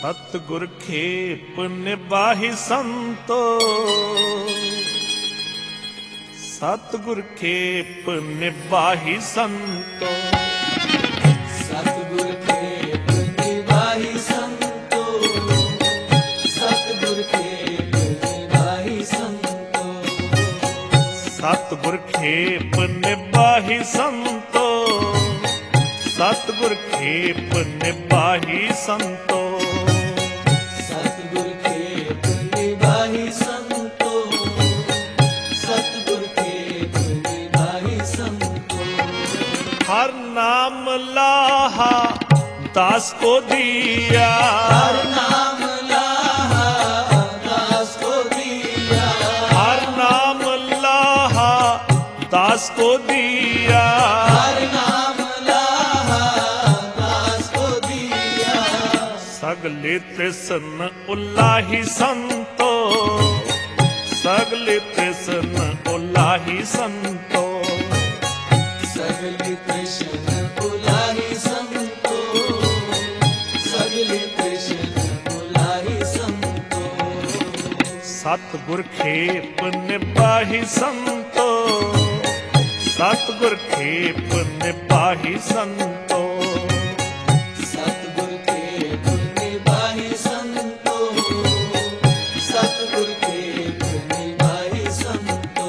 सतगुर खेप निबाहि संतो, सतगुर खेप निबाहि संतो। सतगुर खेप निबाहि संतो, सतगुर खेप निबाहि संतो। सतगुर खेप निबाहि संतो, सतगुर खेप निबाहि संतो। सतगुर खेप निबाहि संतो, सतगुर खेप निबाहि संतो। हर नाम लाहा दास को दिया, हर नाम लाहा दास को दिया, हर नाम लाहा दास को दिया। हर नाम लाहा दास को दिया। सगले तृष्ण उल्लाही संतो, सगले तृष्ण उल्लाही संतो। सगले कृष्ण बुलाहि संतो, सगले कृष्ण बुलाहि संतो। सतगुर खेप निबाहि संतो, सतगुर खेप निबाहि संतो। सतगुर खेप निबाहि संतो, सतगुर खेप निबाहि संतो।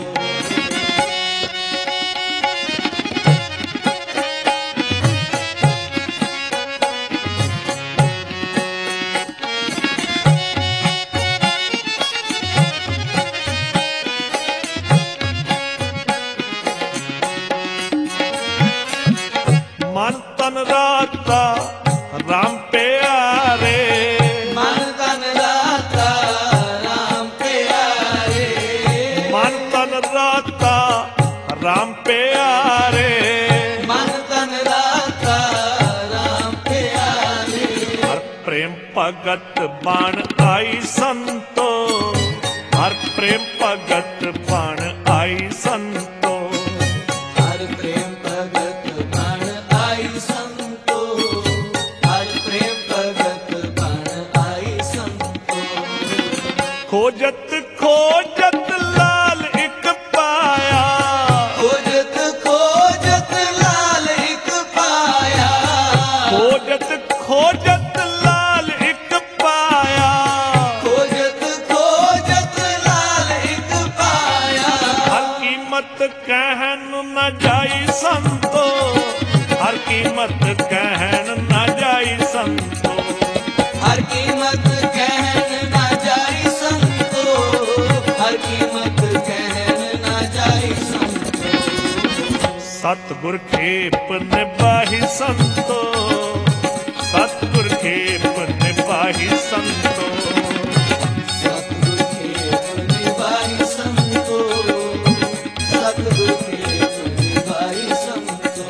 मन तन राता राम प्यारे, मन तन राता राम प्यारे, मन तन राता राम प्यारे। मन तन राता राम प्यारे। हर प्रेम भगत बाण आई संतो, हर प्रेम भगत बाण आई संतो। हर प्रेम भगत बाण आई संतो, हर प्रेम भगत बाण आई संतो। खोजत खोजत लाल एक पाया, खोजत खोजत लाल एक पाया, खोजत खोजत लाल एक पाया। खोजत खोजत लाल एक पाया। हर कीमत कहन न जाई संतो, हर कीमत कहन न जाई संतो। हर कीमत कहन ना जाई संतो, हर कीमत कहन ना जाई संतो। सतगुर खेप निबाहि संतो, सतगुर खेप निबाहि संतो। सतगुर खेप निबाहि संतो, सतगुर खेप निबाहि संतो।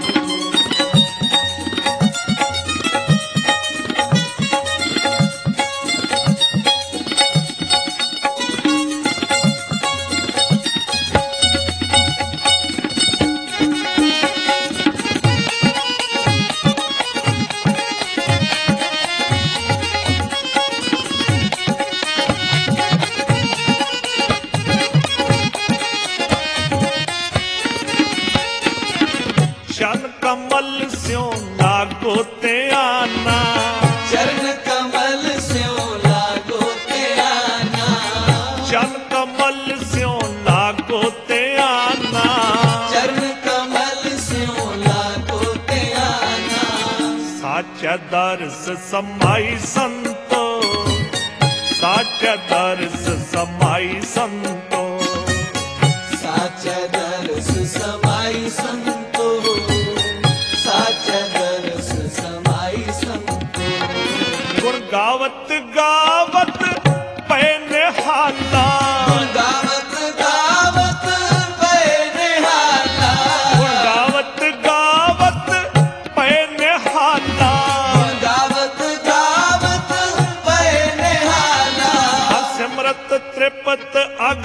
शन कमल स्यों लागो ते आना, चरण कमल स्यों लागो ते आना, शन कमल स्यों लागो ते आना। चरण कमल स्यों लागो ते आना। साचा दर्श समाई संतो, साचा दर्श समाई संतो। साचा दर्श समाई संतो, साचा दर्श समाई संतो। गुण गावत गावत पै निहाला, गुण गावत गावत पै निहाला, गुण गावत गावत पै निहाला। गुण गावत गावत पै निहाला। सिमरत त्रिपत अग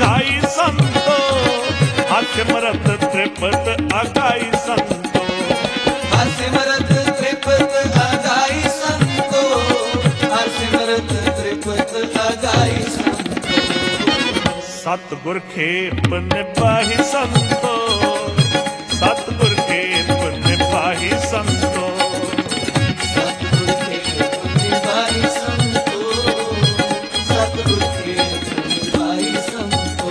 सतगुर खेप निभाहि संतो, सतगुर खेप निभाहि संतो। सतगुर खेप निभाहि संतो, सतगुर खेप निभाहि संतो।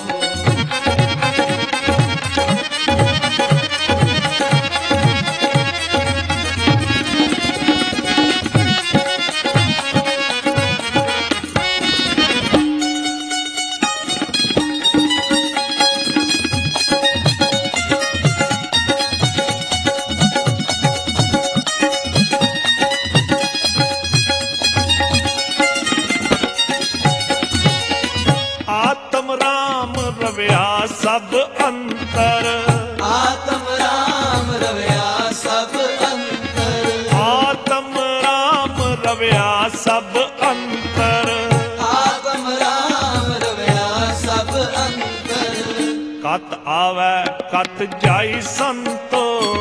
आत्म राम रविया सब अंतर, आत्म राम रविया सब अंतर, आत्म राम रविया सब अंतर। आत्म राम रविया सब अंतर। कत आवे कत जाई संतो,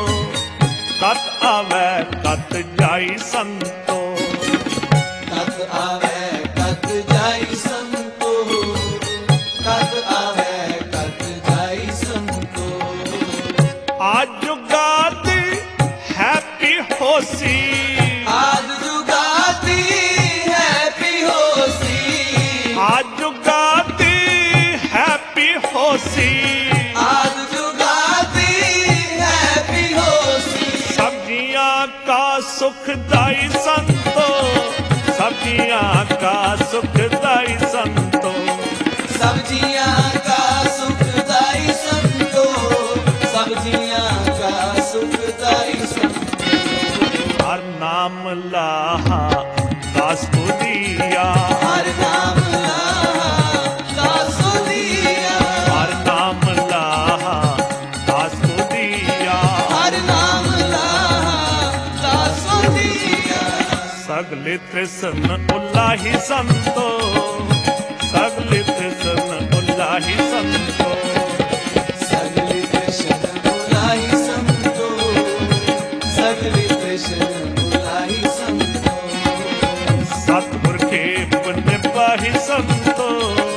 कत आवे कत जाई संतो। कत आवे कत जाई संतो, कत आवे कत जाई संतो। आज जुगाती हैप्पी होसी, आज जुगाती हैप्पी होसी, आज जुगाती हैप्पी होसी। आज जुगाती हैप्पी होसी। सब्जियां का सुखदाई संतो, सब्जियां का सुखदाई संतो। सब्जियां का सुखदाई संतो, सब्जियां का सुखदाई संतो। हर नाम लाहा दास को दिया, हर नाम लाहा दास को दिया, हर नाम लाहा दास को दिया। हर नाम लाहा दास को दिया। सगले तृष्ण उल्लाही संतो, सगले तृष्ण उल्लाही संतो। सगले कृष्ण बुलाई संतो, सगले कृष्ण बुलाई संतो। सतगुर खेप निभाहि संतो,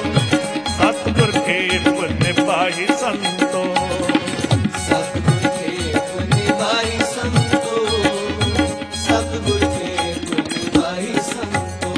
सतगुर खेप निभाहि संतो। सतगुर खेप निभाहि संतो, सतगुर खेप निभाहि संतो।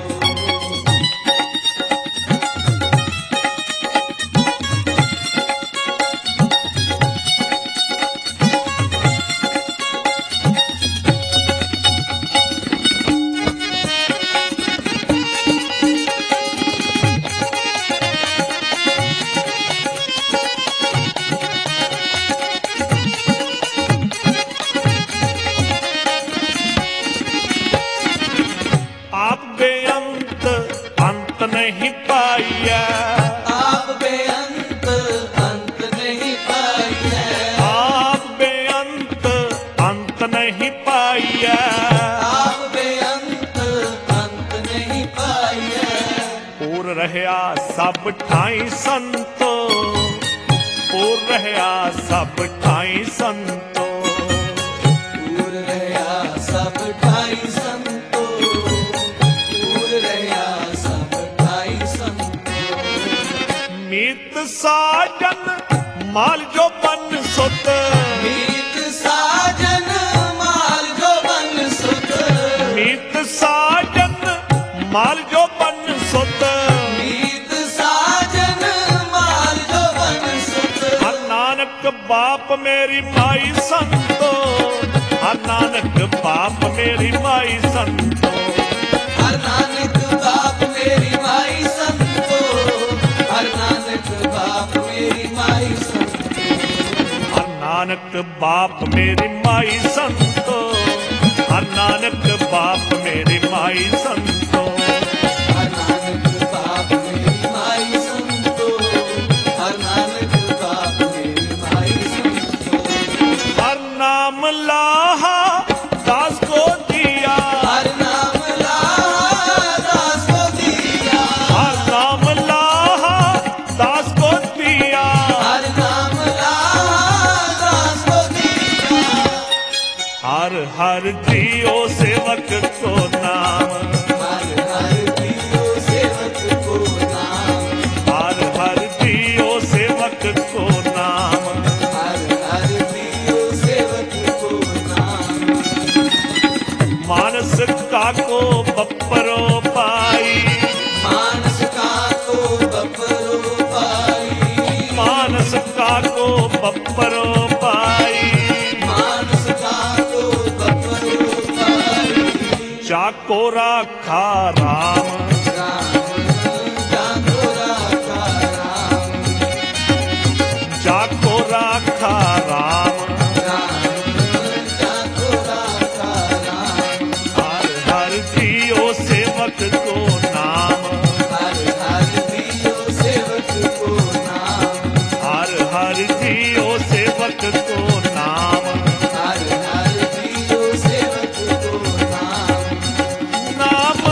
आप बेअंत अंत नहीं पाइया, आप बेअंत अंत नहीं पाई है, आप बेअंत अंत नहीं पाइया। आप बेअंत अंत नहीं पाई है। पूर रहया सब ठाई संतो, पूर रहया सब ठाई संतो। पूर रहा सब ठाई संतो, पूर रहा सब ठाई संतो। मीत साजन माल जो बन सुत, मीत साजन माल जो बन सुत, मीत साजन माल जो बन सुत। मीत साजन माल जो बन सुत। हर नानक बाप मेरी माई संतो, हर नानक बाप मेरी माई संतो। हर नानक बाप मेरी माई संतो, हर नानक बाप मेरी माई संतो। हर नानक बाप मेरी माई संतो, हर नानक बाप मेरी माई संतो। हर नानक बाप मेरी माई संतो, हर नानक बाप मेरी माई संतो। हर नाम लाहा दास को दिया, हर नाम लाहा दास को दिया, हर नाम लाहा दास को दिया। हर नाम लाहा दास को दिया। हर हर दियो सेवक को नाम, हर हर दियो सेवक को नाम, हर हर दियो राखा राम, जाको राखा राम, जाको राखा राम, जाको राखा राम। हर हर दियो सेवक को नाम, हर हर दियो सेवक को नाम, हर हर दियो सेवक को नाम, हर हर दियो सेवक को नाम। नाम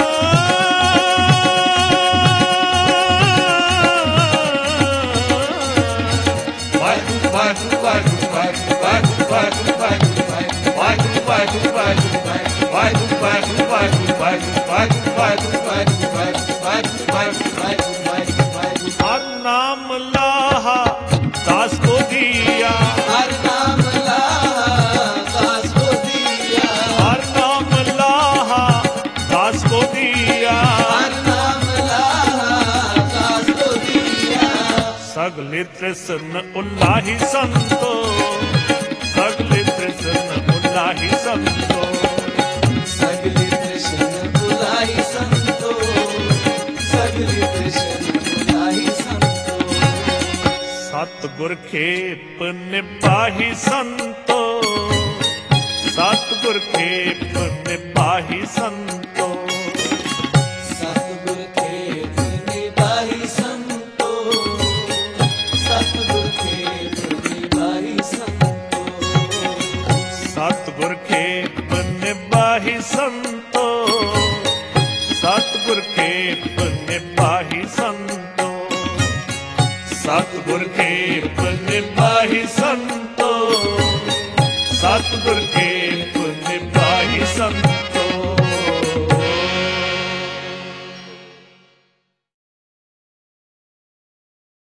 वाहिगुरु वाहिगुरु वाहिगुरु वाहिगुरु वाहिगुरु वाहिगुरु वाहिगुरु वाहिगुरु वाहिगुरु वाहिगुरु वाहिगुरु वाहिगुरु वाहिगुरु वाहिगुरु वाहिगुरु वाहिगुरु वाहिगुरु वाहिगुरु। हर नाम लाहा दास को दिया, हर नाम लाहा दास को दिया, हर नाम लाहा दास को दिया, हर नाम लाहा दास को दिया। सगले तृष्ण उल्लाही संतो, सगले तृष्ण उल्लाही संतो, सगले कृष्ण बुलाई संतो, सगले कृष्ण बुलाई संतो। सतगुर खेप निपाही संतो, सतगुर खेप निपाही संतो, सतगुर खेत निभाई संतो, सतगुर खेत निभाई संतो। सतगुर खेप निपाही संतो, सतगुर खेप निपाही संतो, सतगुर खेप निपाही संतो, सतगुर खेप